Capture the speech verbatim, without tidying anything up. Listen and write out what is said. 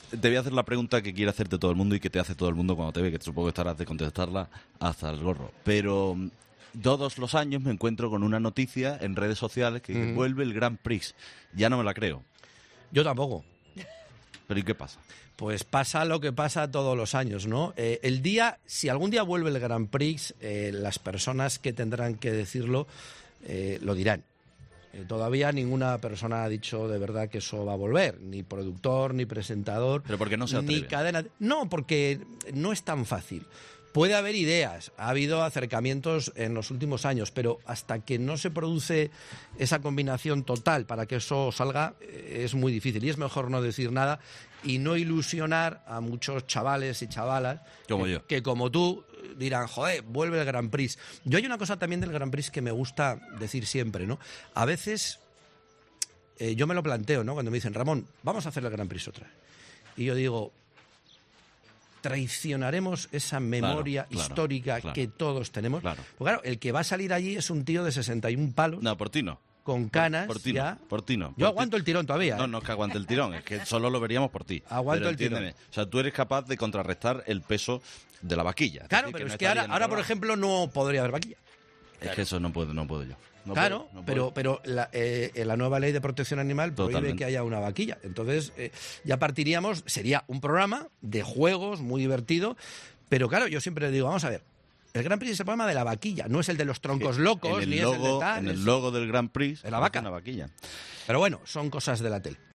te voy a hacer la pregunta que quiere hacerte todo el mundo y que te hace todo el mundo cuando te ve, que supongo que estarás de contestarla hasta el gorro. Pero todos los años me encuentro con una noticia en redes sociales que Mm. vuelve el Grand Prix. Ya no me la creo. Yo tampoco. ¿Pero y qué pasa? Pues pasa lo que pasa todos los años, ¿no? Eh, el día, si algún día vuelve el Grand Prix, eh, las personas que tendrán que decirlo eh, lo dirán. Eh, todavía ninguna persona ha dicho de verdad que eso va a volver, ni productor, ni presentador, ¿Pero por qué no se ni atreven? cadena. No, porque no es tan fácil. Puede haber ideas, ha habido acercamientos en los últimos años, pero hasta que no se produce esa combinación total para que eso salga, eh, es muy difícil. Y es mejor no decir nada y no ilusionar a muchos chavales y chavalas Como que, yo. que como tú dirán, joder, vuelve el Grand Prix. Yo hay una cosa también del Grand Prix que me gusta decir siempre, ¿no? A veces eh, yo me lo planteo, ¿no? Cuando me dicen, Ramón, vamos a hacer el Grand Prix otra vez. Y yo digo, traicionaremos esa memoria Claro, claro, histórica claro. que todos tenemos. Claro. Porque claro, el que va a salir allí es un tío de sesenta y un palos, No, por ti no. con canas, Por ti ya. no. Por ti no. Yo Por aguanto ti- el tirón todavía. No, ¿eh? no es que aguante el tirón, es que solo lo veríamos por ti. Aguanto Pero el tirón. entiéndeme, o sea, tú eres capaz de contrarrestar el peso de la vaquilla. Claro, decir, pero no es que ahora, estaría en el ahora por programa. ejemplo, no podría haber vaquilla. Es que eso no puedo, no puedo yo. No claro, puedo, no pero, puedo. pero la, eh, la nueva ley de protección animal prohíbe Totalmente. que haya una vaquilla. Entonces, eh, ya partiríamos, sería un programa de juegos muy divertido, pero claro, yo siempre digo, vamos a ver, el Grand Prix es el programa de la vaquilla, no es el de los troncos locos, en el ni logo, es el de tal. en el es- logo del Grand Prix de la aparece vaca. una vaquilla. Pero bueno, son cosas de la tele.